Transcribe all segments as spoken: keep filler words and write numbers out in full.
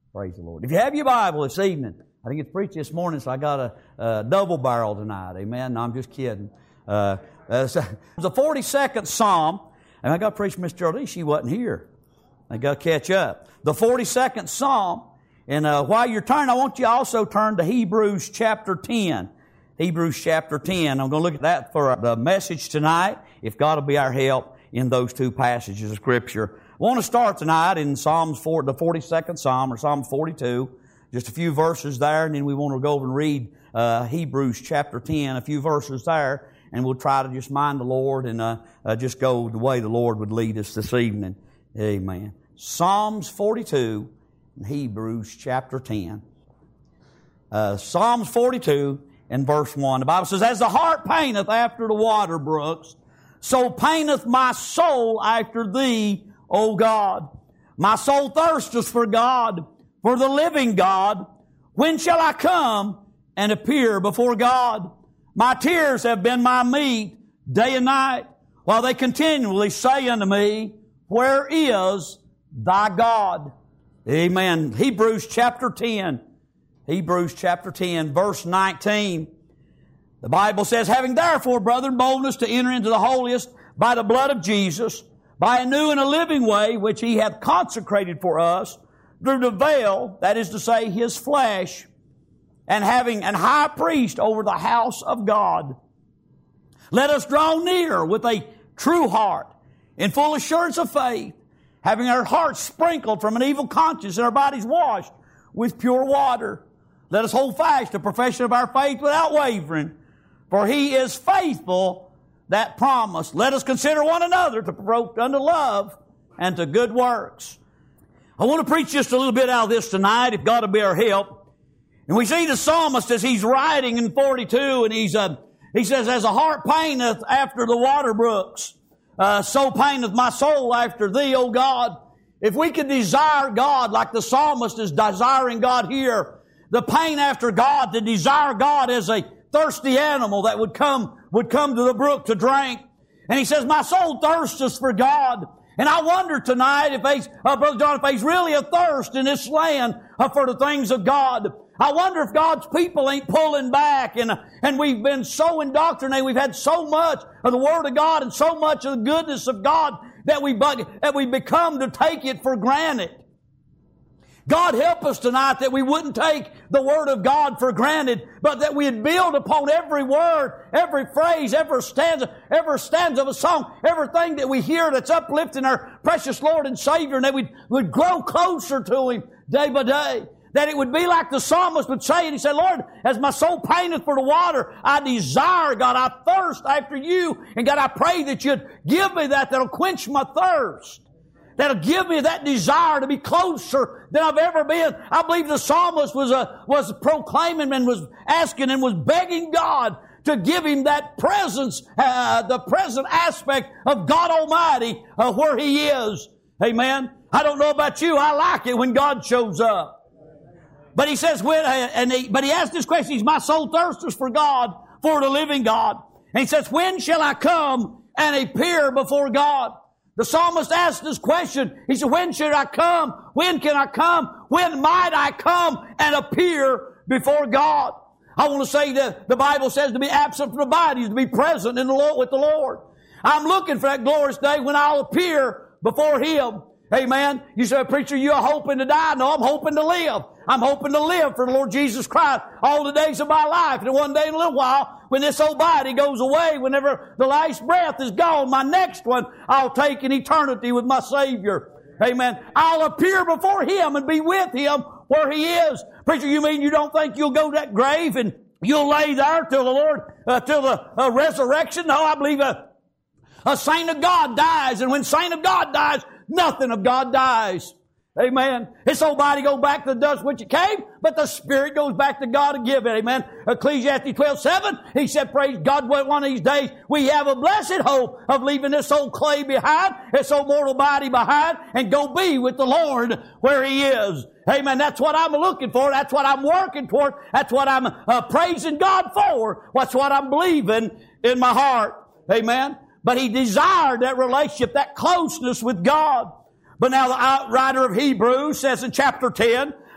Praise the Lord. If you have your Bible this evening, I think it's preached this morning, so I got a, a double barrel tonight. Amen. No, I'm just kidding. Uh, uh, so, it's the forty-second Psalm, and I got to preach Miss Geraldine. She wasn't here. I got to catch up. The forty-second Psalm, and uh, while you're turning, I want you to also turn to Hebrews chapter ten. Hebrews chapter ten. I'm going to look at that for the message tonight, if God will be our help in those two passages of Scripture. I want to start tonight in Psalms four, the forty-second Psalm, or Psalm forty-two. Just a few verses there, and then we want to go over and read uh, Hebrews chapter ten, a few verses there, and we'll try to just mind the Lord and uh, uh, just go the way the Lord would lead us this evening. Amen. Psalms forty-two and Hebrews chapter ten. Uh, Psalms forty-two and verse one. The Bible says, "As the hart paineth after the water brooks, so paineth my soul after thee, O God. My soul thirsteth for God, for the living God. When shall I come and appear before God? My tears have been my meat day and night, while they continually say unto me, Where is thy God?" Amen. Hebrews chapter ten. Hebrews chapter ten, verse nineteen. The Bible says, "Having therefore, brethren, boldness to enter into the holiest by the blood of Jesus, by a new and a living way, which He hath consecrated for us, through the veil," that is to say, His flesh, "and having an high priest over the house of God. Let us draw near with a true heart, in full assurance of faith, having our hearts sprinkled from an evil conscience and our bodies washed with pure water. Let us hold fast the profession of our faith without wavering, for He is faithful that promise. Let us consider one another to provoke unto love and to good works." I want to preach just a little bit out of this tonight, if God will be our help. And we see the psalmist as he's writing in forty-two, and he's uh, he says, "As a hart paineth after the water brooks, uh, so paineth my soul after thee, O God." If we could desire God like the psalmist is desiring God here, the pain after God, to desire God as a thirsty animal that would come would come to the brook to drink. And he says, "My soul thirsteth for God." And I wonder tonight if he's, uh, Brother John, if he's really a thirst in this land uh, for the things of God. I wonder if God's people ain't pulling back, and, uh, and we've been so indoctrinated, we've had so much of the Word of God and so much of the goodness of God that we, that we become to take it for granted. God help us tonight that we wouldn't take the Word of God for granted, but that we'd build upon every word, every phrase, every stanza, every stanza of a song, everything that we hear that's uplifting our precious Lord and Savior, and that we would grow closer to Him day by day. That it would be like the psalmist would say, and he said, "Lord, as my soul paineth for the water, I desire, God, I thirst after you, and God, I pray that you'd give me that, that'll quench my thirst. That'll give me that desire to be closer than I've ever been." I believe the psalmist was uh, was proclaiming and was asking and was begging God to give him that presence, uh, the present aspect of God Almighty, uh, where He is. Amen. I don't know about you. I like it when God shows up. But he says, when, uh, and he, but he asked this question. He's, "My soul thirsteth for God, for the living God." And he says, "When shall I come and appear before God?" The psalmist asked this question. He said, "When should I come? When can I come? When might I come and appear before God?" I want to say that the Bible says to be absent from the body is to be present in the Lord with the Lord. I'm looking for that glorious day when I'll appear before Him. Amen. You say, "Preacher, you're hoping to die." No, I'm hoping to live. I'm hoping to live for the Lord Jesus Christ all the days of my life. And one day in a little while, when this old body goes away, whenever the last breath is gone, my next one I'll take in eternity with my Savior. Amen. I'll appear before Him and be with Him where He is. Preacher, you mean you don't think you'll go to that grave and you'll lay there till the Lord, uh, till the uh, resurrection? No, I believe a, a saint of God dies. And when saint of God dies, nothing of God dies. Amen. This old body goes back to the dust which it came, but the Spirit goes back to God to give it. Amen. Ecclesiastes twelve seven, he said, "Praise God, one of these days we have a blessed hope of leaving this old clay behind, this old mortal body behind, and go be with the Lord where He is." Amen. That's what I'm looking for. That's what I'm working toward. That's what I'm uh, praising God for. That's what I'm believing in my heart. Amen. But he desired that relationship, that closeness with God. But now the writer of Hebrews says in chapter ten,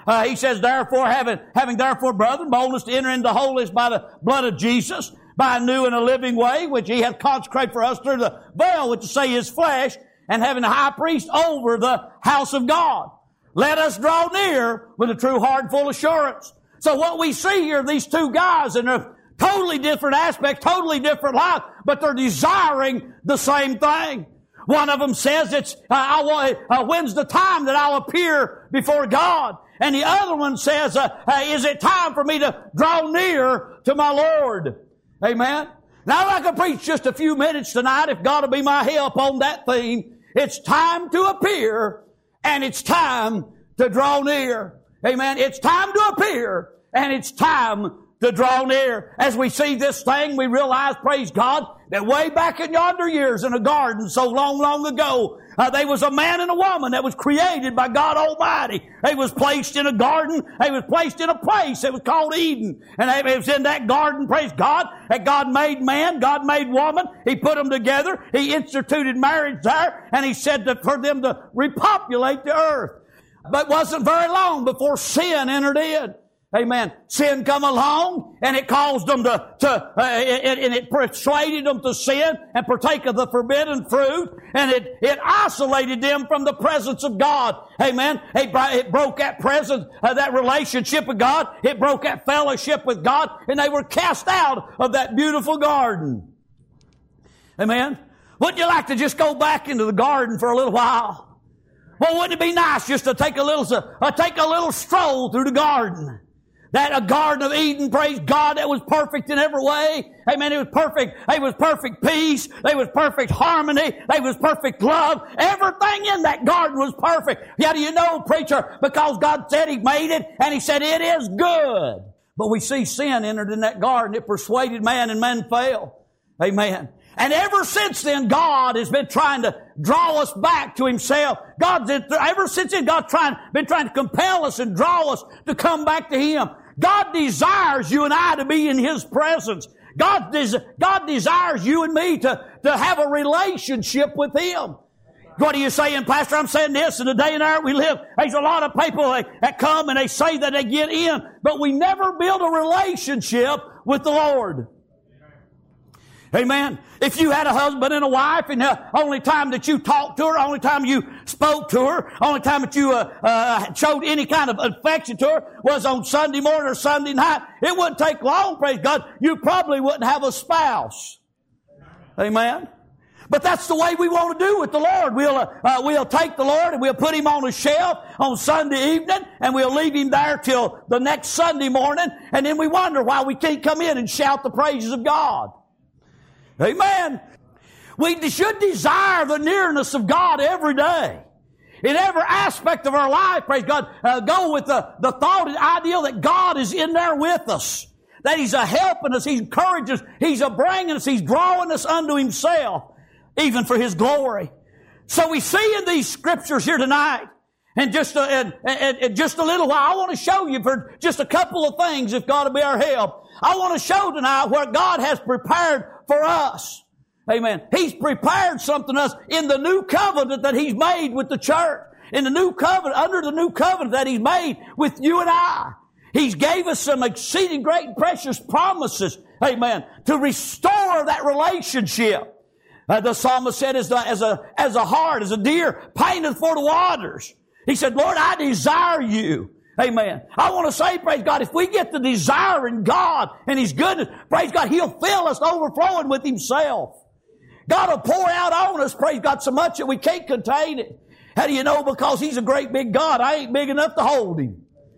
Uh, he says, therefore, having, having therefore, brethren, boldness to enter into the holiest by the blood of Jesus, by a new and a living way, which he hath consecrated for us through the veil, which is say his flesh, and having a high priest over the house of God. Let us draw near with a true heart and full assurance. So what we see here, these two guys, and they're totally different aspects, totally different lives, but they're desiring the same thing. One of them says, "It's uh, I want, uh, when's the time that I'll appear before God?" And the other one says, uh, uh, "Is it time for me to draw near to my Lord?" Amen. Now I can preach just a few minutes tonight if God will be my help on that theme. It's time to appear and it's time to draw near. Amen. It's time to appear and it's time to draw near. As we see this thing, we realize, praise God, that way back in yonder years in a garden so long, long ago, uh, there was a man and a woman that was created by God Almighty. They was placed in a garden. They was placed in a place that was called Eden. And it was in that garden, praise God, that God made man, God made woman. He put them together. He instituted marriage there. And He said that for them to repopulate the earth. But it wasn't very long before sin entered in. Amen. Sin come along and it caused them to, to uh, it, and it persuaded them to sin and partake of the forbidden fruit, and it, it isolated them from the presence of God. Amen. It, it broke that presence, uh, that relationship with God. It broke that fellowship with God, and they were cast out of that beautiful garden. Amen. Wouldn't you like to just go back into the garden for a little while? Well, wouldn't it be nice just to take a little, uh, take a little stroll through the garden? That a Garden of Eden, praise God, that was perfect in every way. Amen. It was perfect. It was perfect peace. It was perfect harmony. It was perfect love. Everything in that garden was perfect. How do you know, preacher? Because God said He made it, and He said it is good. But we see sin entered in that garden. It persuaded man, and man fell. Amen. And ever since then, God has been trying to draw us back to Himself. God's ever since then, God's trying, been trying to compel us and draw us to come back to Him. God desires you and I to be in His presence. God, des- God desires you and me to, to have a relationship with Him. What are you saying, Pastor? I'm saying this, in the day and hour we live, there's a lot of people that, that come and they say that they get in, but we never build a relationship with the Lord. Amen. If you had a husband and a wife, and the only time that you talked to her, only time you spoke to her, only time that you uh, uh, showed any kind of affection to her was on Sunday morning or Sunday night, it wouldn't take long, praise God. You probably wouldn't have a spouse. Amen. But that's the way we want to do with the Lord. We'll uh, uh, we'll take the Lord and we'll put Him on a shelf on Sunday evening, and we'll leave Him there till the next Sunday morning, and then we wonder why we can't come in and shout the praises of God. Amen. We should desire the nearness of God every day. In every aspect of our life, praise God, uh, go with the, the thought and ideal that God is in there with us. That He's a helping us, He's encouraging us, He's a bringing us, He's drawing us unto Himself, even for His glory. So we see in these scriptures here tonight, and just a, and, and, and just a little while, I want to show you for just a couple of things, if God will be our help. I want to show tonight where God has prepared for us. Amen. He's prepared something us in the new covenant that He's made with the church. In the new covenant, under the new covenant that He's made with you and I. He's gave us some exceeding great and precious promises. Amen. To restore that relationship. Uh, the psalmist said, as, the, as a, as a hart, as a deer, panteth for the waters. He said, Lord, I desire you. Amen. I want to say, praise God, if we get the desire in God and His goodness, praise God, He'll fill us overflowing with Himself. God will pour out on us, praise God, so much that we can't contain it. How do you know? Because He's a great big God. I ain't big enough to hold Him.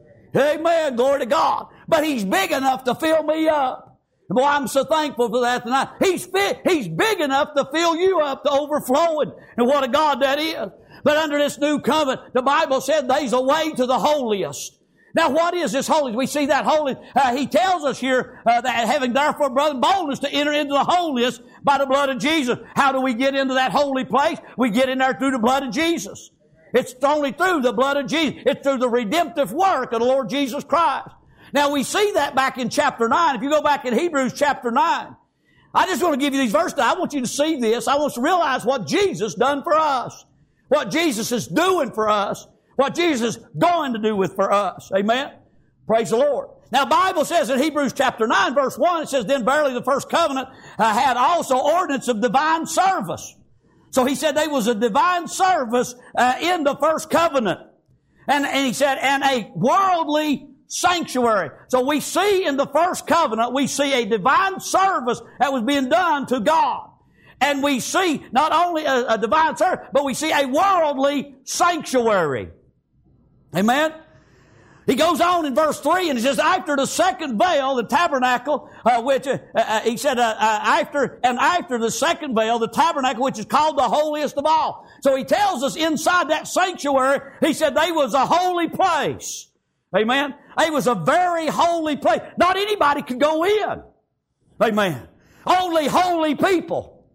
Amen. Glory to God. But He's big enough to fill me up. Boy, I'm so thankful for that tonight. He's fit, He's big enough to fill you up to overflowing. And what a God that is. But under this new covenant, the Bible said there's a way to the holiest. Now, what is this holiest? We see that holy. Uh, he tells us here uh, that having therefore, brethren, boldness to enter into the holiest by the blood of Jesus. How do we get into that holy place? We get in there through the blood of Jesus. It's only through the blood of Jesus. It's through the redemptive work of the Lord Jesus Christ. Now, we see that back in chapter nine. If you go back in Hebrews chapter nine, I just want to give you these verses. I want you to see this. I want you to realize what Jesus done for us. What Jesus is doing for us. what Jesus is going to do with for us. Amen? Praise the Lord. Now, the Bible says in Hebrews chapter nine, verse one, it says, then verily the first covenant uh, had also ordinance of divine service. So he said there was a divine service uh, in the first covenant. And, and he said, and a worldly sanctuary. So we see in the first covenant, we see a divine service that was being done to God. And we see not only a, a divine service, but we see a worldly sanctuary. Amen? He goes on in verse three and he says, after the second veil, the tabernacle, uh, which, uh, uh, he said, uh, uh, after, and after the second veil, the tabernacle, which is called the holiest of all. So he tells us inside that sanctuary, he said they was a holy place. Amen? It was a very holy place. Not anybody could go in. Amen. Only holy people.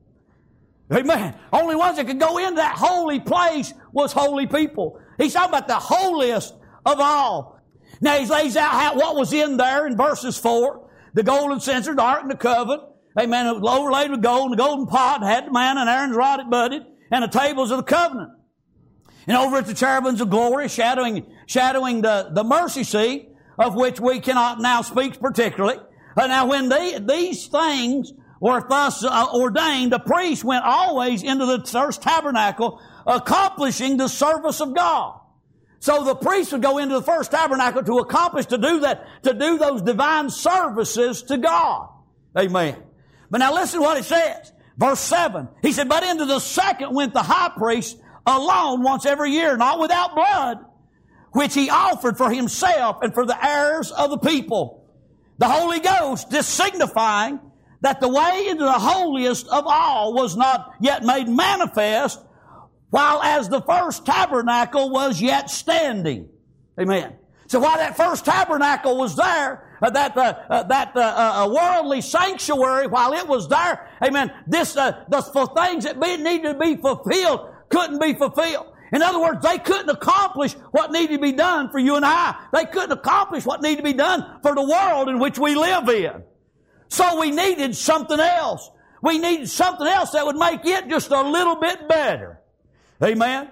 Amen. Only ones that could go into that holy place was holy people. He's talking about the holiest of all. Now he lays out how, what was in there in verses four. The golden censer, the ark and the covenant. Amen. It was overlaid with gold, and the golden pot had the manna and Aaron's rod it budded, and the tables of the covenant. And over at the cherubims of glory, shadowing, shadowing the, the mercy seat, of which we cannot now speak particularly. Uh, now when they, these things were thus uh, ordained, the priest went always into the first tabernacle, accomplishing the service of God. So the priest would go into the first tabernacle to accomplish, to do that, to do those divine services to God. Amen. But now listen to what it says. Verse seven. He said, but into the second went the high priest alone once every year, not without blood, which he offered for himself and for the heirs of the people. The Holy Ghost, this signifying that the way into the holiest of all was not yet made manifest, while as the first tabernacle was yet standing. Amen. So while that first tabernacle was there, uh, that uh, uh, that uh, uh, worldly sanctuary, while it was there, amen, this uh, the for things that be, needed to be fulfilled couldn't be fulfilled. In other words, they couldn't accomplish what needed to be done for you and I. They couldn't accomplish what needed to be done for the world in which we live in. So we needed something else. We needed something else that would make it just a little bit better. Amen.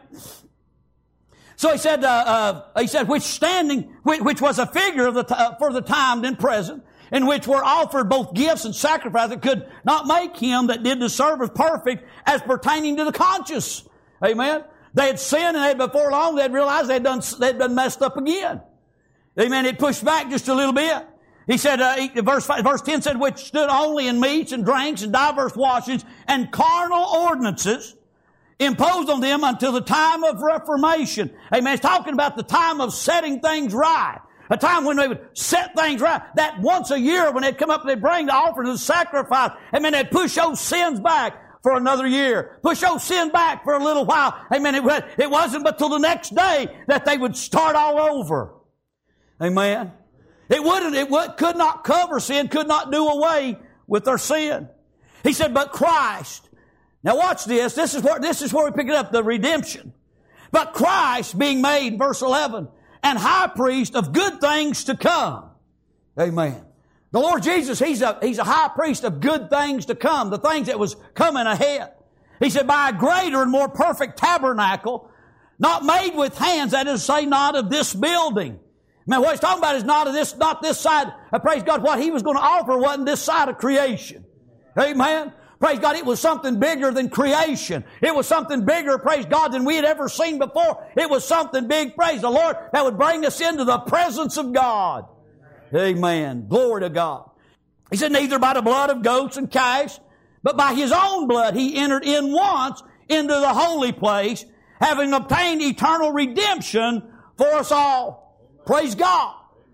So he said, uh, uh, he said, which standing, which, which was a figure of the t- uh, for the time then present, in which were offered both gifts and sacrifices that could not make him that did the service perfect as pertaining to the conscience. Amen. They had sinned, and they, before long they'd realized they'd done they'd been messed up again. Amen. It pushed back just a little bit. He said, uh, he, verse five, verse ten said, which stood only in meats and drinks and diverse washings and carnal ordinances, imposed on them until the time of reformation. Amen. It's talking about the time of setting things right. A time when they would set things right. That once a year when they'd come up and they'd bring the offering of the sacrifice. Amen. They'd push those sins back for another year. Push those sin back for a little while. Amen. It, it wasn't but till the next day that they would start all over. Amen. It wouldn't, it would, could not cover sin, could not do away with their sin. He said, but Christ. Now watch this. This is where, this is where we pick it up, the redemption. But Christ being made, verse eleven, and high priest of good things to come. Amen. The Lord Jesus, He's a, He's a high priest of good things to come, the things that was coming ahead. He said, by a greater and more perfect tabernacle, not made with hands, that is to say, not of this building. Now what He's talking about is not of this, not this side. Uh, praise God, what He was going to offer wasn't this side of creation. Amen. Praise God, it was something bigger than creation. It was something bigger, praise God, than we had ever seen before. It was something big, praise the Lord, that would bring us into the presence of God. Amen. Glory to God. He said, neither by the blood of goats and calves, but by His own blood He entered in once into the holy place, having obtained eternal redemption for us all. Praise God.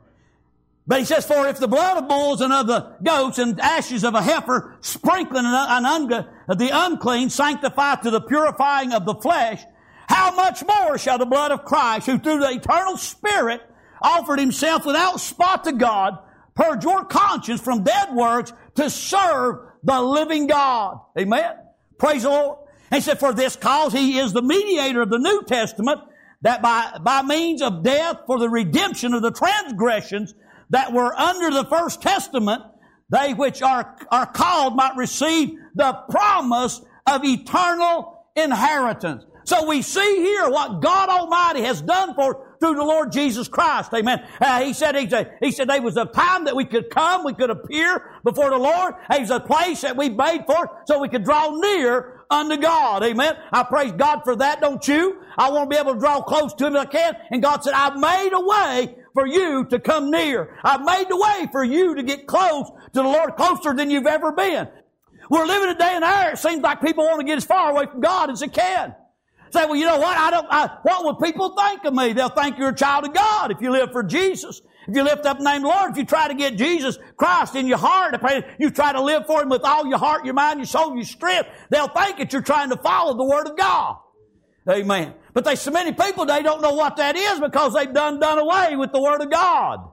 But he says, for if the blood of bulls and of the goats and ashes of a heifer, sprinkling an un- the unclean, sanctify to the purifying of the flesh, how much more shall the blood of Christ, who through the eternal Spirit offered Himself without spot to God, purge your conscience from dead works to serve the living God. Amen. Praise the Lord. And he said, for this cause He is the mediator of the New Testament, that by, by means of death for the redemption of the transgressions that were under the first testament, they which are, are called might receive the promise of eternal inheritance. So we see here what God Almighty has done for us through the Lord Jesus Christ. Amen. Uh, he said, he said, he said there was a time that we could come, we could appear before the Lord. There's a place that we made for us so we could draw near unto God. Amen. I praise God for that, don't you? I want to be able to draw close to Him if I can. And God said, I've made a way for you to come near. I've made the way for you to get close to the Lord, closer than you've ever been. We're living a day and hour. It seems like people want to get as far away from God as they can. Say, well, you know what? I don't. I, what will people think of me? They'll think you're a child of God if you live for Jesus. If you lift up the name of the Lord, if you try to get Jesus Christ in your heart, if you try to live for Him with all your heart, your mind, your soul, your strength, they'll think that you're trying to follow the Word of God. Amen. But there's so many people, they don't know what that is because they've done done away with the Word of God.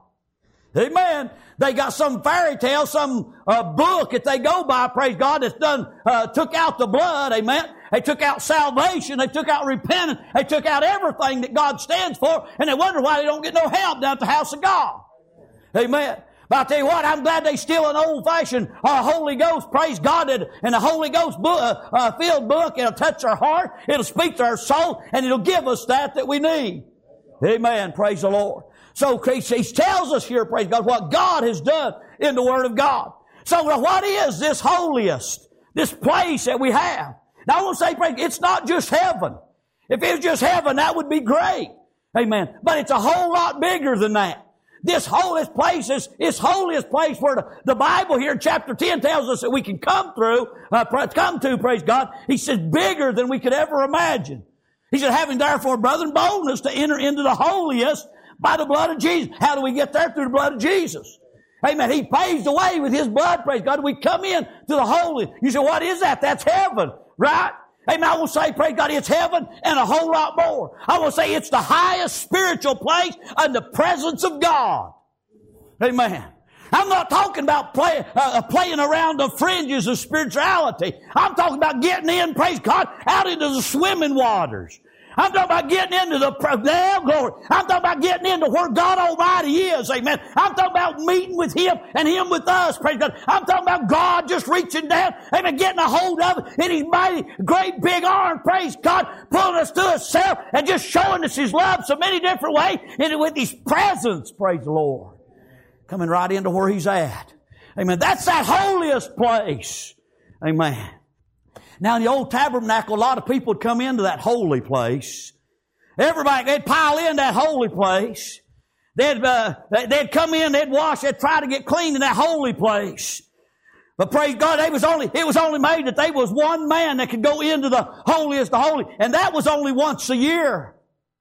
Amen. They got some fairy tale, some uh, book that they go by, praise God, that's done, uh, took out the blood, amen. They took out salvation, they took out repentance, they took out everything that God stands for, and they wonder why they don't get no help down at the house of God. Amen. But I tell you what, I'm glad they still an old-fashioned uh, Holy Ghost, praise God, and, and the Holy Ghost book, uh, uh, filled book. It'll touch our heart, it'll speak to our soul, and it'll give us that that we need. Amen. Praise the Lord. So he tells us here, praise God, what God has done in the Word of God. So what is this holiest, this place that we have? Now I want to say, praise, it's not just heaven. If it was just heaven, that would be great. Amen. But it's a whole lot bigger than that. This holiest place is this holiest place where the, the Bible here in chapter ten tells us that we can come through, uh, come to, praise God. He says bigger than we could ever imagine. He said, having therefore, brethren, boldness to enter into the holiest by the blood of Jesus. How do we get there? Through the blood of Jesus. Amen. He paves the way with His blood, praise God. We come in to the holy. You say, what is that? That's heaven, right? Amen. I will say, praise God, it's heaven and a whole lot more. I will say it's the highest spiritual place in the presence of God. Amen. I'm not talking about play, uh, playing around the fringes of spirituality. I'm talking about getting in, praise God, out into the swimming waters. I'm talking about getting into the damn glory. I'm talking about getting into where God Almighty is. Amen. I'm talking about meeting with Him and Him with us. Praise God. I'm talking about God just reaching down. Amen. Getting a hold of it in His mighty, great big arm. Praise God. Pulling us to Himself and just showing us His love so many different ways. And with His presence. Praise the Lord. Coming right into where He's at. Amen. That's that holiest place. Amen. Now in the old tabernacle, a lot of people would come into that holy place. Everybody, they'd pile in that holy place. They'd, uh, they'd come in, they'd wash, they'd try to get clean in that holy place. But praise God, they was only, it was only made that there was one man that could go into the holiest of holy, and that was only once a year.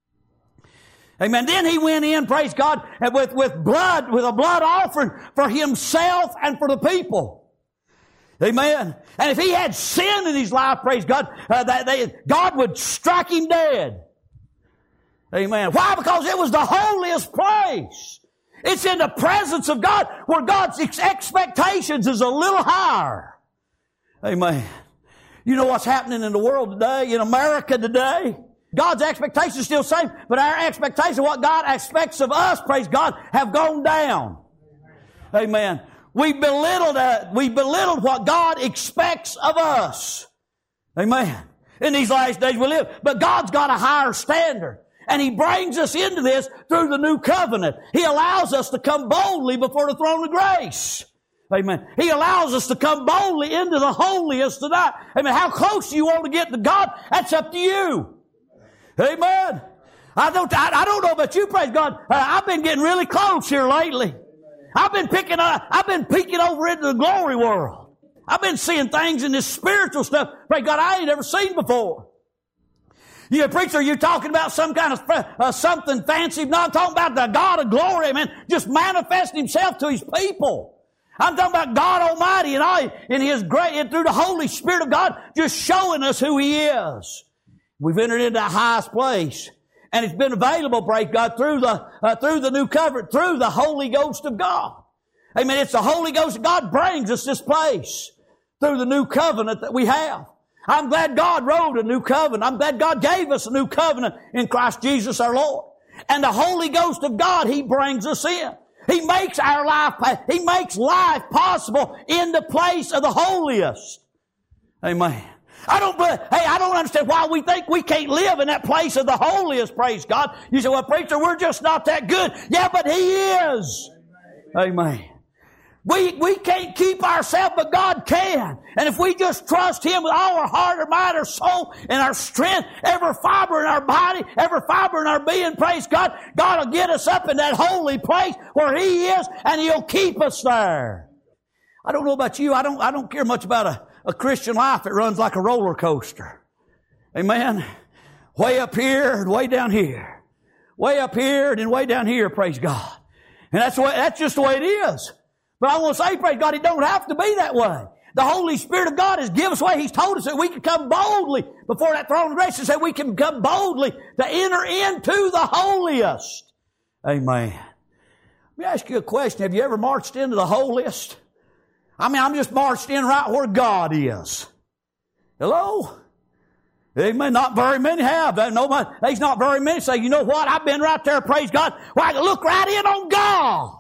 Amen. Then he went in, praise God, with, with blood, with a blood offering for himself and for the people. Amen. And if he had sin in his life, praise God, uh, that they, God would strike him dead. Amen. Why? Because it was the holiest place. It's in the presence of God where God's expectations is a little higher. Amen. You know what's happening in the world today, in America today? God's expectations are still the same, but our expectations of what God expects of us, praise God, have gone down. Amen. We belittled, uh, we belittled what God expects of us. Amen. In these last days we live. But God's got a higher standard. And He brings us into this through the new covenant. He allows us to come boldly before the throne of grace. Amen. He allows us to come boldly into the holiest tonight. Amen. How close you want to get to God, that's up to you. Amen. I don't, I, I don't know about you, praise God. Uh, I've been getting really close here lately. I've been picking up, I've been peeking over into the glory world. I've been seeing things in this spiritual stuff, praise God, I ain't ever seen before. You preacher, you're talking about some kind of uh, something fancy. No, I'm talking about the God of glory, man, just manifesting Himself to His people. I'm talking about God Almighty and I, in His great, and through the Holy Spirit of God, just showing us who He is. We've entered into the highest place. And it's been available, praise God, through the, uh, through the new covenant, through the Holy Ghost of God. Amen. It's the Holy Ghost of God brings us this place through the new covenant that we have. I'm glad God wrote a new covenant. I'm glad God gave us a new covenant in Christ Jesus our Lord. And the Holy Ghost of God, He brings us in. He makes our life, He makes life possible in the place of the holiest. Amen. I don't, hey, I don't understand why we think we can't live in that place of the holiest, praise God. You say, well, preacher, we're just not that good. Yeah, but He is. Amen. We, we can't keep ourselves, but God can. And if we just trust Him with all our heart, our mind, our soul, and our strength, every fiber in our body, every fiber in our being, praise God, God will get us up in that holy place where He is, and He'll keep us there. I don't know about you. I don't, I don't care much about a, a Christian life that runs like a roller coaster. Amen. Way up here and way down here. Way up here and then way down here, praise God. And that's the way, that's just the way it is. But I want to say, praise God, it don't have to be that way. The Holy Spirit of God has given us way. He's told us that we can come boldly before that throne of grace, and said we can come boldly to enter into the holiest. Amen. Let me ask you a question. Have you ever marched into the holiest? I mean, I'm just marched in right where God is. Hello? Amen. Not very many have. Nobody, there's not very many say, you know what? I've been right there, praise God. Well, I can look right in on God.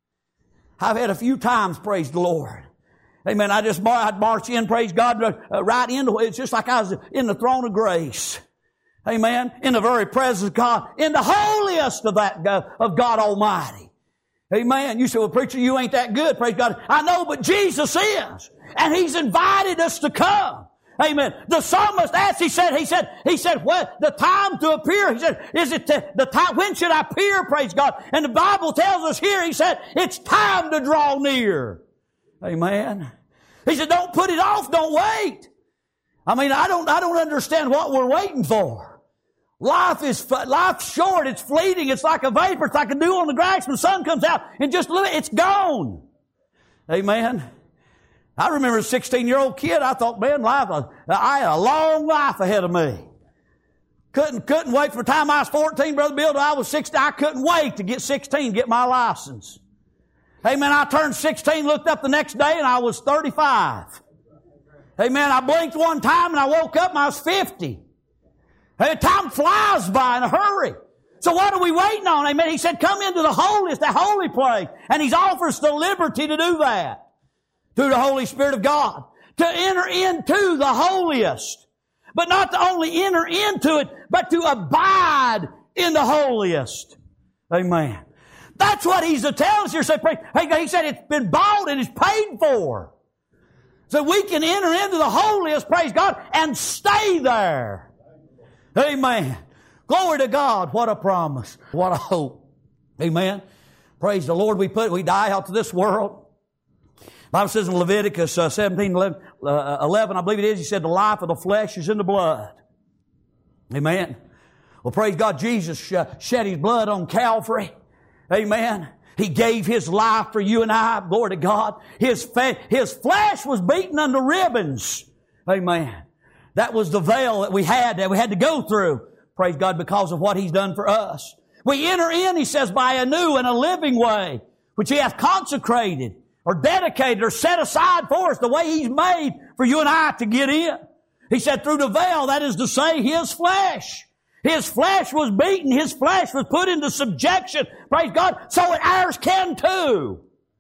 I've had a few times, praise the Lord. Amen. I just I'd march in, praise God, uh, right into it. It's just like I was in the throne of grace. Amen. In the very presence of God. In the holiest of that, of God Almighty. Amen. You say, well, preacher, you ain't that good. Praise God. I know, but Jesus is. And He's invited us to come. Amen. The psalmist asked, he said, he said, he said, well, the time to appear. He said, is it the, the time, when should I appear? Praise God. And the Bible tells us here, he said, it's time to draw near. Amen. He said, don't put it off. Don't wait. I mean, I don't, I don't understand what we're waiting for. Life is, life's short. It's fleeting. It's like a vapor. It's like a dew on the grass when the sun comes out. And just look, it's gone. Amen. I remember as a sixteen-year-old kid, I thought, man, life, I had a long life ahead of me. Couldn't, couldn't wait for the time I was fourteen, Brother Bill, till I was sixteen. I couldn't wait to get sixteen, get my license. Amen. I turned sixteen, looked up the next day, and I was thirty-five. Amen. I blinked one time, and I woke up, and I was fifty. Hey, time flies by in a hurry. So what are we waiting on? Amen. He said, come into the holiest, the holy place. And He's offers the liberty to do that. Through the Holy Spirit of God. To enter into the holiest. But not to only enter into it, but to abide in the holiest. Amen. That's what He's telling us here. He said it's been bought and it's paid for. So we can enter into the holiest, praise God, and stay there. Amen. Glory to God. What a promise. What a hope. Amen. Praise the Lord. We put, we die out to this world. The Bible says in Leviticus uh, seventeen, eleven, uh, eleven, I believe it is, He said the life of the flesh is in the blood. Amen. Well, praise God, Jesus shed His blood on Calvary. Amen. He gave His life for you and I. Glory to God. His, fa- His flesh was beaten under ribbons. Amen. That was the veil that we had, that we had to go through. Praise God, because of what He's done for us. We enter in, He says, by a new and a living way, which He hath consecrated, or dedicated, or set aside for us, the way He's made for you and I to get in. He said through the veil, that is to say, His flesh. His flesh was beaten. His flesh was put into subjection. Praise God. So ours can too.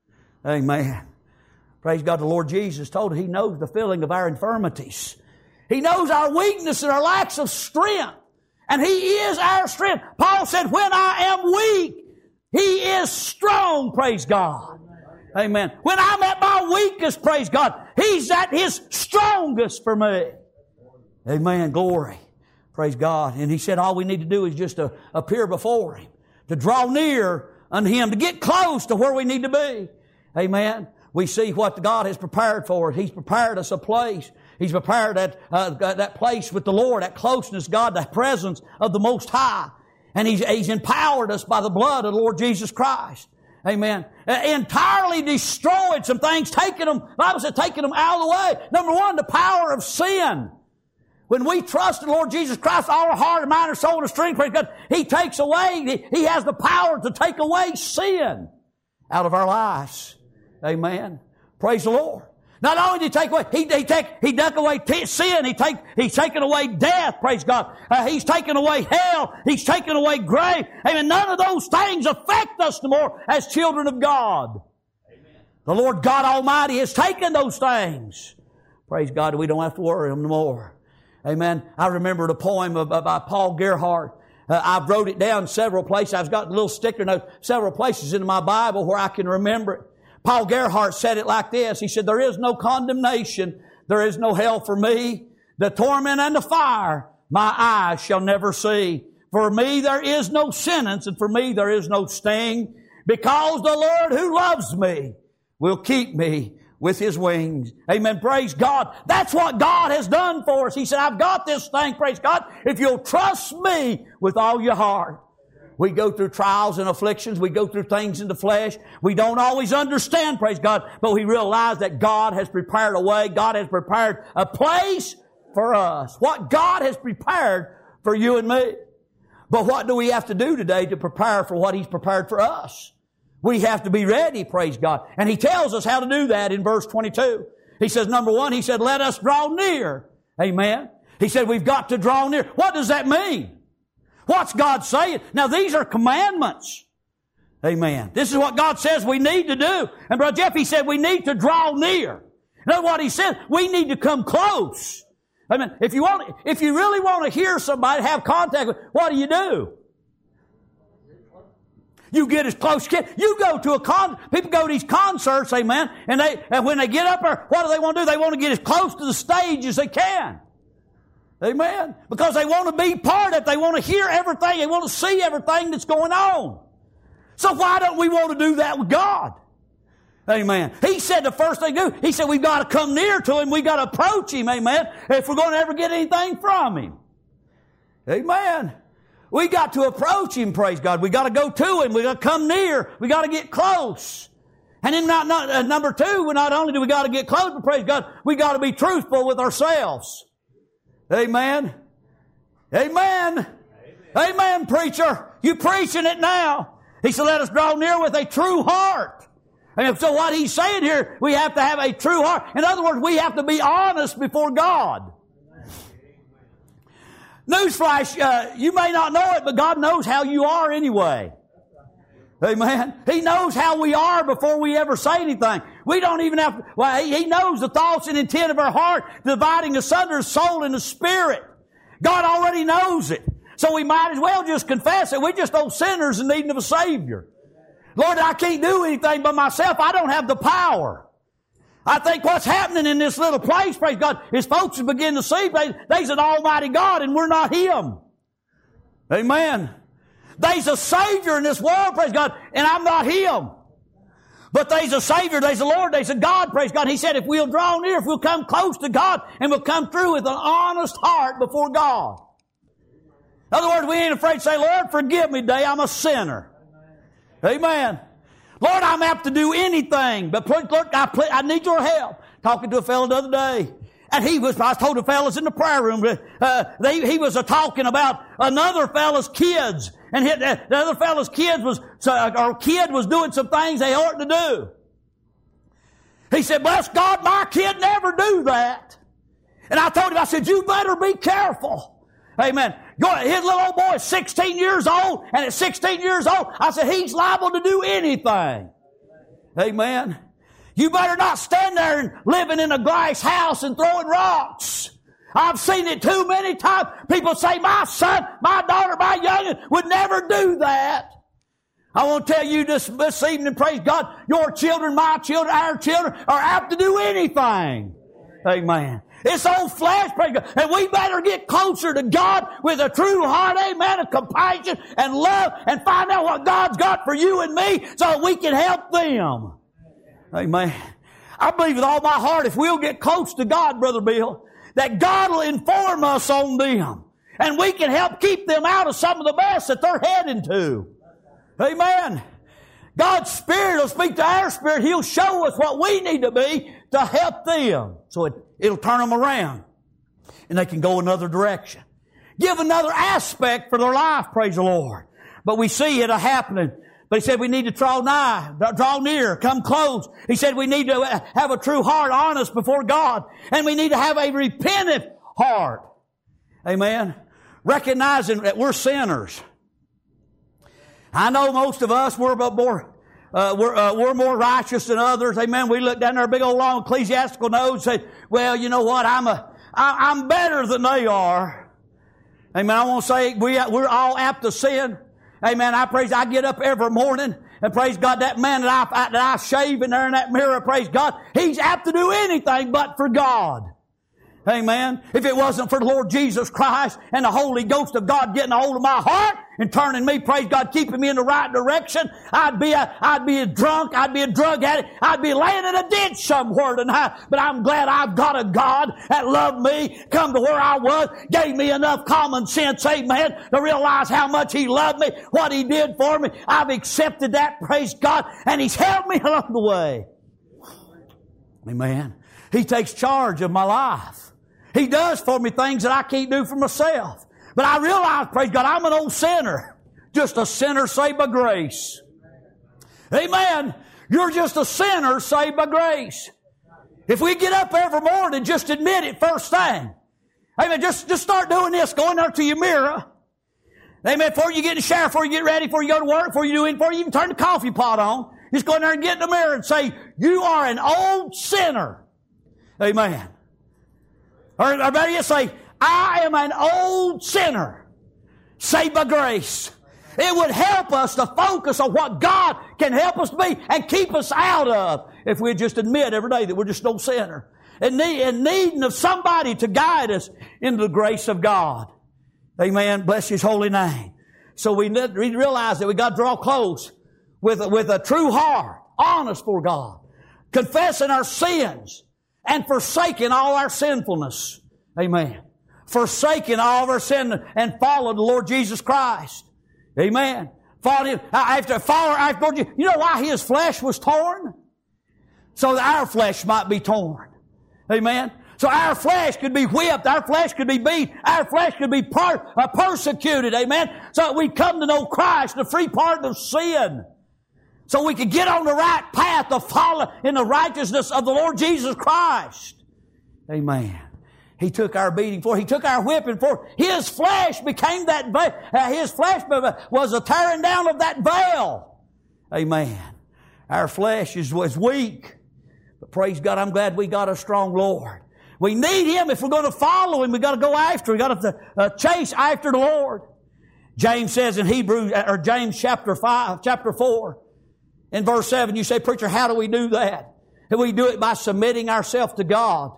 Amen. Praise God. The Lord Jesus told us He knows the feeling of our infirmities. He knows our weakness and our lacks of strength. And He is our strength. Paul said, when I am weak, He is strong. Praise God. Amen. When I'm at my weakest, praise God, He's at His strongest for me. Amen. Glory. Praise God. And He said all we need to do is just to appear before Him, to draw near unto Him, to get close to where we need to be. Amen. We see what God has prepared for us. He's prepared us a place. He's prepared that, uh, that place with the Lord, that closeness, God, the presence of the Most High. And He's, He's empowered us by the blood of the Lord Jesus Christ. Amen. Uh, entirely destroyed some things, taking them, the Bible said, taking them out of the way. Number one, the power of sin. When we trust in the Lord Jesus Christ, all our heart, and mind, and soul, and strength, praise God, He takes away, He, he has the power to take away sin out of our lives. Amen. Praise the Lord. Not only did He take away, He, he take, He took away t- sin, He take, He's taken away death, praise God. Uh, he's taken away hell, He's taken away grave. Amen. None of those things affect us no more as children of God. Amen. The Lord God Almighty has taken those things. Praise God, we don't have to worry no more. Amen. I remember the poem of, by Paul Gerhardt. Uh, I've wrote it down several places. I've got a little sticker note several places in my Bible where I can remember it. Paul Gerhardt said it like this. He said, there is no condemnation. There is no hell for me. The torment and the fire my eyes shall never see. For me there is no sentence, and for me there is no sting, because the Lord who loves me will keep me with His wings. Amen. Praise God. That's what God has done for us. He said, I've got this thing, praise God, if you'll trust me with all your heart. We go through trials and afflictions. We go through things in the flesh. We don't always understand, praise God, but we realize that God has prepared a way. God has prepared a place for us. What God has prepared for you and me. But what do we have to do today to prepare for what He's prepared for us? We have to be ready, praise God. And He tells us how to do that in verse twenty-two. He says, number one, He said, let us draw near. Amen. He said, we've got to draw near. What does that mean? What's God saying? Now, these are commandments. Amen. This is what God says we need to do. And Brother Jeff, he said we need to draw near. You know what he said? We need to come close. Amen. If you want, if you really want to hear somebody, have contact with, what do you do? You get as close as you can. You go to a con, people go to these concerts, amen, and they, and when they get up there, what do they want to do? They want to get as close to the stage as they can. Amen. Because they want to be part of it. They want to hear everything. They want to see everything that's going on. So why don't we want to do that with God? Amen. He said the first thing to do, He said we've got to come near to Him. We've got to approach Him, amen, if we're going to ever get anything from Him. Amen. We got to approach Him, praise God. We got to go to Him. We got to come near. We got to get close. And then not, not, uh, number two, we not only do we got to get close, but praise God, we got to be truthful with ourselves. Amen. Amen. Amen, Amen, preacher. You preaching it now. He said, let us draw near with a true heart. And so what he's saying here, we have to have a true heart. In other words, we have to be honest before God. Newsflash, uh, you may not know it, but God knows how you are anyway. Amen. He knows how we are before we ever say anything. We don't even have to, well, He knows the thoughts and intent of our heart, dividing asunder the soul and the spirit. God already knows it. So we might as well just confess it. We're just old sinners in need of a Savior. Lord, I can't do anything by myself. I don't have the power. I think what's happening in this little place, praise God, is folks begin to see they, there's an almighty God and we're not Him. Amen. There's a Savior in this world, praise God, and I'm not Him. But there's a Savior, there's a Lord, there's a God, praise God. He said if we'll draw near, if we'll come close to God, and we'll come through with an honest heart before God. In other words, we ain't afraid to say, Lord, forgive me today, I'm a sinner. Amen. Lord, I'm apt to do anything, but Lord, I, play, I need your help. Talking to a fellow the other day, and he was, I told the fellas in the prayer room, uh, they, he was uh, talking about another fella's kids, and he, uh, the other fella's kids was, uh, or kid was doing some things they oughtn't to do. He said, bless God, my kid never do that. And I told him, I said, you better be careful. Amen. His little old boy is sixteen years old, and at sixteen years old, I said, he's liable to do anything. Amen. You better not stand there and living in a glass house and throwing rocks. I've seen it too many times. People say, my son, my daughter, my youngin' would never do that. I want to tell you this, this evening, praise God, your children, my children, our children are apt to do anything. Amen. It's old flesh, praise God. And we better get closer to God with a true heart, amen, of compassion and love, and find out what God's got for you and me so that we can help them. Amen. I believe with all my heart, if we'll get close to God, Brother Bill, that God will inform us on them. And we can help keep them out of some of the mess that they're heading to. Amen. God's Spirit will speak to our spirit. He'll show us what we need to be to help them. So it, it'll turn them around. And they can go another direction. Give another aspect for their life, praise the Lord. But we see it happening. But He said we need to draw nigh, draw near, come close. He said we need to have a true heart, honest before God. And we need to have a repentant heart. Amen. Recognizing that we're sinners. I know most of us, we're more, uh, we're, uh, we're more righteous than others. Amen. We look down our big old long ecclesiastical nose and say, well, you know what? I'm a, I, I'm better than they are. Amen. I want to say we, we're all apt to sin. Amen. I praise, I get up every morning and praise God, that man that I, that I shave in there in that mirror, praise God, he's apt to do anything but for God. Amen. If it wasn't for the Lord Jesus Christ and the Holy Ghost of God getting a hold of my heart and turning me, praise God, keeping me in the right direction, I'd be a, I'd be a drunk, I'd be a drug addict, I'd be laying in a ditch somewhere tonight. But I'm glad I've got a God that loved me, come to where I was, gave me enough common sense, amen, to realize how much He loved me, what He did for me. I've accepted that, praise God, and He's held me along the way. Amen. He takes charge of my life. He does for me things that I can't do for myself. But I realize, praise God, I'm an old sinner. Just a sinner saved by grace. Amen. You're just a sinner saved by grace. If we get up every morning and just admit it first thing. Amen. Just, just start doing this. Go in there to your mirror. Amen. Before you get in the shower, before you get ready, before you go to work, before you do anything, before you even turn the coffee pot on, just go in there and get in the mirror and say, you are an old sinner. Amen. Or, or better yet say, I am an old sinner saved by grace. It would help us to focus on what God can help us to be and keep us out of if we just admit every day that we're just an old sinner. And, need, and needing of somebody to guide us into the grace of God. Amen. Bless His holy name. So we, we realize that we got to draw close with, with a true heart, honest for God, confessing our sins, and forsaking all our sinfulness. Amen. Forsaking all of our sin and follow the Lord Jesus Christ. Amen. Follow Him. After follow after you. You know why His flesh was torn? So that our flesh might be torn. Amen. So our flesh could be whipped. Our flesh could be beat. Our flesh could be per, uh, persecuted. Amen. So that we come to know Christ, the free pardon of sin. So we could get on the right path to follow in the righteousness of the Lord Jesus Christ. Amen. He took our beating for, He took our whipping for. His flesh became that veil. Uh, His flesh was a tearing down of that veil. Amen. Our flesh is, was weak. But praise God, I'm glad we got a strong Lord. We need Him if we're going to follow Him. We've got to go after Him. We've got to uh, chase after the Lord. James says in Hebrews, or James chapter five, chapter four, in verse seven, you say, preacher, how do we do that? And we do it by submitting ourselves to God.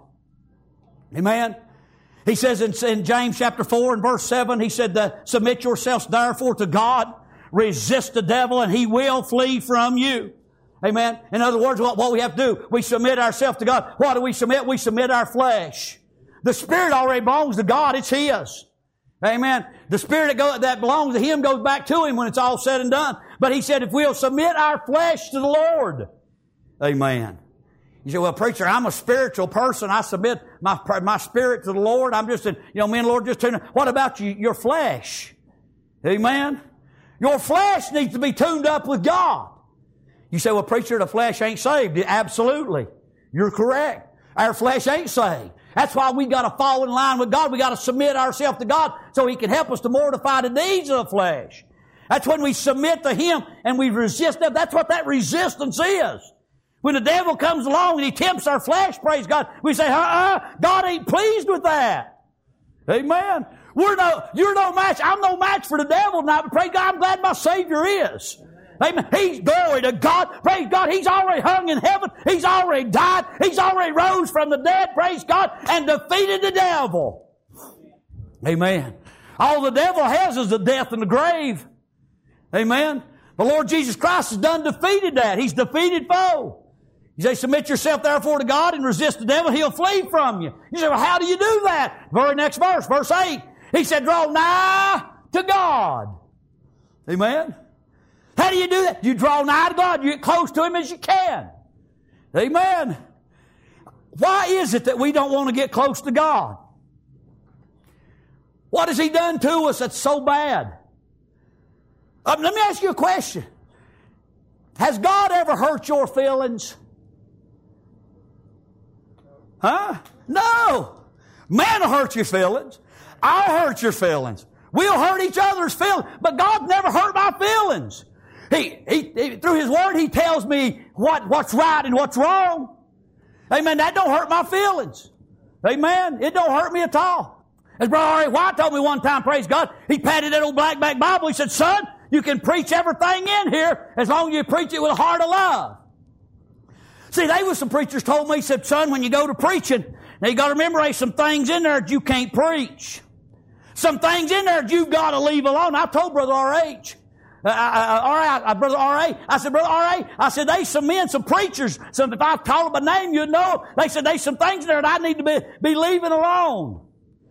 Amen. He says in, in James chapter four and verse seven, he said, submit yourselves therefore to God, resist the devil, and he will flee from you. Amen. In other words, what, what we have to do, we submit ourselves to God. What do we submit? We submit our flesh. The Spirit already belongs to God. It's His. Amen. The Spirit that, go, that belongs to Him goes back to Him when it's all said and done. But He said if we'll submit our flesh to the Lord. Amen. You say, well, preacher, I'm a spiritual person. I submit my, my spirit to the Lord. I'm just, a, you know, me and the Lord just tuned. What about you, your flesh? Amen. Your flesh needs to be tuned up with God. You say, well, preacher, the flesh ain't saved. Absolutely. You're correct. Our flesh ain't saved. That's why we got to fall in line with God. We got to submit ourselves to God so He can help us to mortify the deeds of the flesh. That's when we submit to Him and we resist Him. That's what that resistance is. When the devil comes along and he tempts our flesh, praise God, we say, uh-uh, God ain't pleased with that. Amen. We're no, you're no match. I'm no match for the devil tonight, but praise God, I'm glad my Savior is. Amen. He's glory to God. Praise God. He's already hung in heaven. He's already died. He's already rose from the dead. Praise God. And defeated the devil. Amen. All the devil has is the death and the grave. Amen. The Lord Jesus Christ has done defeated that. He's defeated foe. You say, submit yourself therefore to God and resist the devil. He'll flee from you. You say, well, how do you do that? Very next verse, verse eight. He said, draw nigh to God. Amen. How do you do that? You draw nigh to God. You get close to Him as you can. Amen. Why is it that we don't want to get close to God? What has He done to us that's so bad? Um, let me ask you a question. Has God ever hurt your feelings? Huh? No. Man will hurt your feelings. I'll hurt your feelings. We'll hurt each other's feelings. But God never hurt my feelings. He, he, he, through His Word, He tells me what, what's right and what's wrong. Amen. That don't hurt my feelings. Amen. It don't hurt me at all. As Brother R A White told me one time, praise God, he patted that old blackback Bible. He said, son, you can preach everything in here as long as you preach it with a heart of love. See, there was some preachers told me, said, son, when you go to preaching, now you got to remember there's some things in there that you can't preach. Some things in there that you've got to leave alone. I told Brother R H, uh, uh, uh, Brother R A, I said, Brother R A, I said, there's some men, some preachers, some, if I call them by name, you'd know. They said, there's some things in there that I need to be, be leaving alone.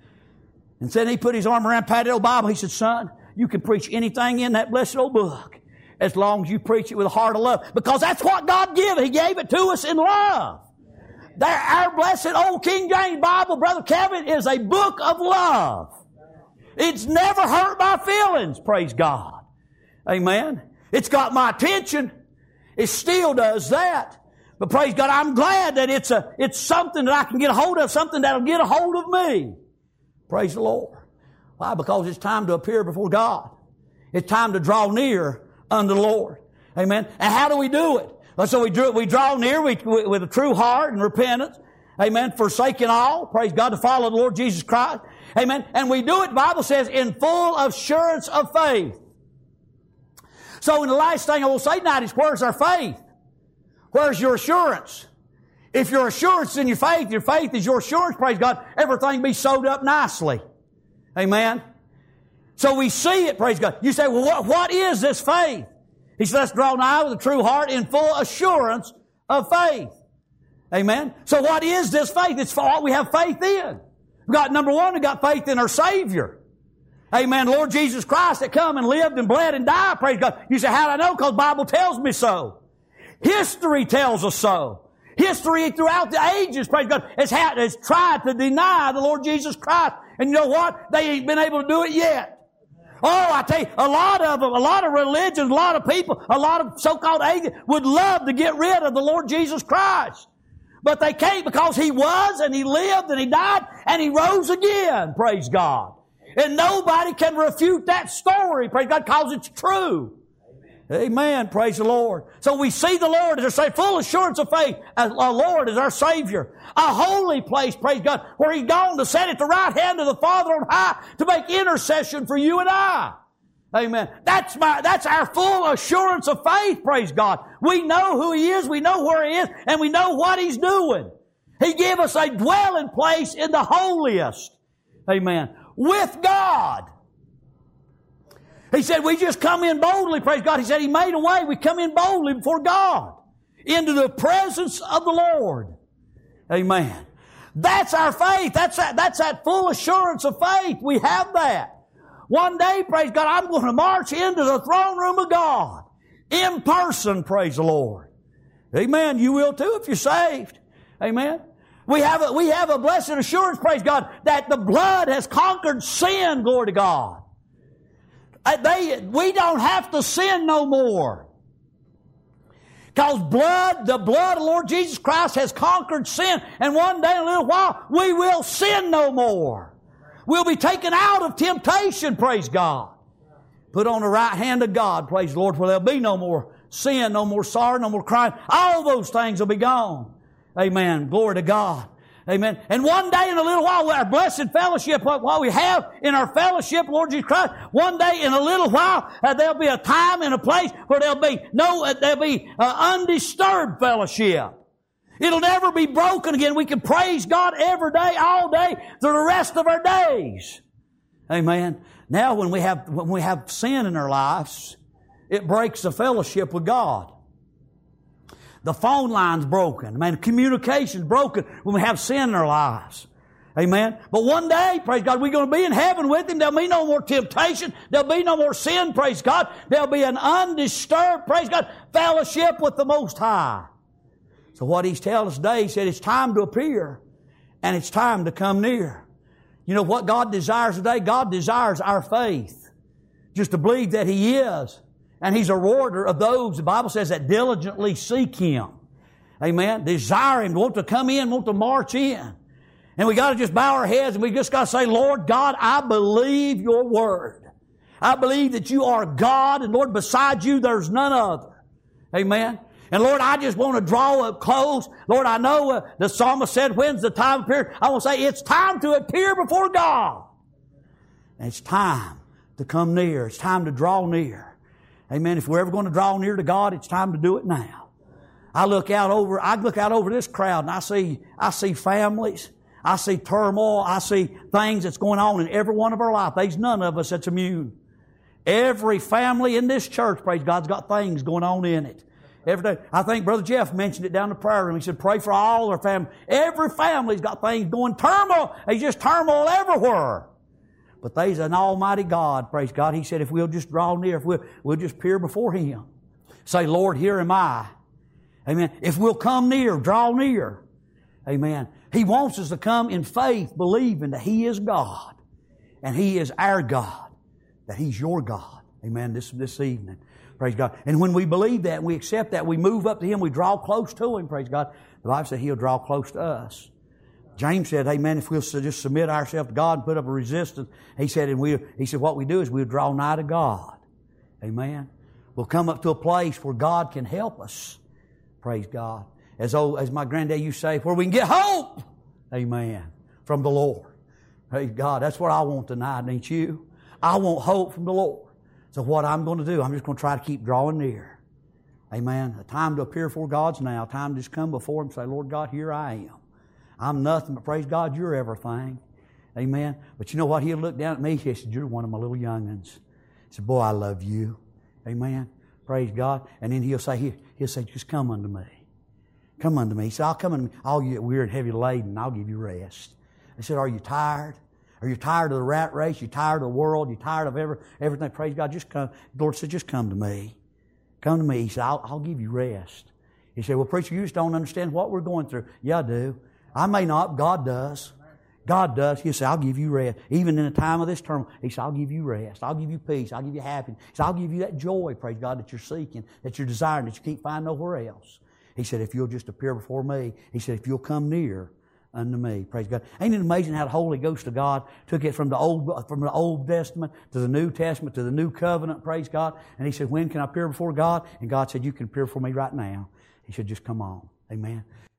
And then he put his arm around Patty old Bible. He said, son, you can preach anything in that blessed old book as long as you preach it with a heart of love. Because that's what God gave. He gave it to us in love. There, our blessed old King James Bible, Brother Kevin, is a book of love. It's never hurt my feelings, praise God. Amen. It's got my attention. It still does that. But praise God, I'm glad that it's a, it's something that I can get a hold of, something that'll get a hold of me. Praise the Lord. Why? Because it's time to appear before God. It's time to draw near unto the Lord. Amen. And how do we do it? So we, drew, we draw near we, with a true heart and repentance. Amen. Forsaking all. Praise God, to follow the Lord Jesus Christ. Amen. And we do it, the Bible says, in full assurance of faith. So in the last thing I will say tonight is, where's our faith? Where's your assurance? If your assurance is in your faith, your faith is your assurance, praise God, everything be sewed up nicely. Amen. So we see it, praise God. You say, well, what, what is this faith? He said, let's draw nigh with a true heart in full assurance of faith. Amen. So what is this faith? It's for what we have faith in. We've got, number one, we've got faith in our Savior. Amen. Lord Jesus Christ that come and lived and bled and died, praise God. You say, how do I know? Because the Bible tells me so. History tells us so. History throughout the ages, praise God, has, had, has tried to deny the Lord Jesus Christ. And you know what? They ain't been able to do it yet. Oh, I tell you, a lot of them, a lot of religions, a lot of people, a lot of so-called atheists would love to get rid of the Lord Jesus Christ. But they can't, because He was and He lived and He died and He rose again, praise God. And nobody can refute that story, praise God, because it's true. Amen. Amen. Praise the Lord. So we see the Lord as our full assurance of faith, as our Lord is our Savior. A holy place, praise God, where He's gone to sit at the right hand of the Father on high to make intercession for you and I. Amen. That's my, that's our full assurance of faith, praise God. We know who He is, we know where He is, and we know what He's doing. He gave us a dwelling place in the holiest. Amen. With God. He said we just come in boldly, praise God. He said He made a way. We come in boldly before God into the presence of the Lord. Amen. That's our faith. That's that, that's that full assurance of faith. We have that. One day, praise God, I'm going to march into the throne room of God in person, praise the Lord. Amen. You will too if you're saved. Amen. We have a, we have a blessed assurance, praise God, that the blood has conquered sin, glory to God. They, we don't have to sin no more. Because blood, the blood of the Lord Jesus Christ has conquered sin. And one day in a little while, we will sin no more. We'll be taken out of temptation, praise God. Put on the right hand of God, praise the Lord, where there'll be no more sin, no more sorrow, no more crying. All those things will be gone. Amen. Glory to God. Amen. And one day in a little while, our blessed fellowship, what we have in our fellowship, Lord Jesus Christ, one day in a little while, uh, there'll be a time and a place where there'll be no, uh, there'll be uh, undisturbed fellowship. It'll never be broken again. We can praise God every day, all day, through the rest of our days. Amen. Now when we have, when we have sin in our lives, it breaks the fellowship with God. The phone line's broken. Man, communication's broken when we have sin in our lives. Amen. But one day, praise God, we're going to be in heaven with Him. There'll be no more temptation. There'll be no more sin, praise God. There'll be an undisturbed, praise God, fellowship with the Most High. So what He's telling us today, He said it's time to appear and it's time to come near. You know what God desires today? God desires our faith. Just to believe that He is. And He's a rewarder of those, the Bible says, that diligently seek Him. Amen. Desire Him, want to come in, want to march in. And we got to just bow our heads and we just got to say, Lord God, I believe Your Word. I believe that you are God, and Lord, beside you there's none other. Amen. And Lord, I just want to draw up close. Lord, I know uh, the psalmist said, when's the time to appear? I want to say, it's time to appear before God. And it's time to come near. It's time to draw near. Amen. If we're ever going to draw near to God, it's time to do it now. I look out over, I look out over this crowd and I see, I see families. I see turmoil. I see things that's going on in every one of our lives. There's none of us that's immune. Every family in this church, praise God's got things going on in it. Every day. I think Brother Jeff mentioned it down the prayer room. He said, pray for all our family. Every family's got things going turmoil. There's just turmoil everywhere. But there's an almighty God, praise God. He said, if we'll just draw near, if we'll, we'll just peer before Him. Say, Lord, here am I. Amen. If we'll come near, draw near. Amen. He wants us to come in faith, believing that He is God. And He is our God. That He's your God. Amen. This, this evening. Praise God. And when we believe that and we accept that, we move up to Him, we draw close to Him, praise God. The Bible said He'll draw close to us. James said, amen, if we'll just submit ourselves to God and put up a resistance, he said, and we, he said, what we do is we'll draw nigh to God. Amen. We'll come up to a place where God can help us. Praise God. As old, as my granddad used to say, where we can get hope. Amen. From the Lord. Praise God. That's what I want tonight, ain't you? I want hope from the Lord. So what I'm going to do, I'm just going to try to keep drawing near. Amen. A time to appear before God's now. A time to just come before Him and say, Lord God, here I am. I'm nothing, but praise God, you're everything. Amen. But you know what? He'll look down at me. He said, you're one of my little young'uns. He said, boy, I love you. Amen. Praise God. And then He'll say, he, He'll say, just come unto me. Come unto me. He said, I'll come unto me. I'll get weary and heavy laden, and I'll give you rest. I said, are you tired? Are you tired of the rat race? You tired of the world? You tired of every, everything? Praise God. Just come. The Lord said, just come to me. Come to me. He said, I'll, I'll give you rest. He said, well, preacher, you just don't understand what we're going through. Yeah, I do. I may not. God does. God does. He'll say, I'll give you rest. Even in the time of this turmoil, He said, I'll give you rest. I'll give you peace. I'll give you happiness. He said, I'll give you that joy, praise God, that you're seeking, that you're desiring, that you can't find nowhere else. He said, if you'll just appear before me. He said, if you'll come near unto me. Praise God. Ain't it amazing how the Holy Ghost of God took it from the Old from the Old Testament to the New Testament to the New Covenant, praise God. And He said, when can I appear before God? And God said, you can appear before me right now. He said, just come on. Amen.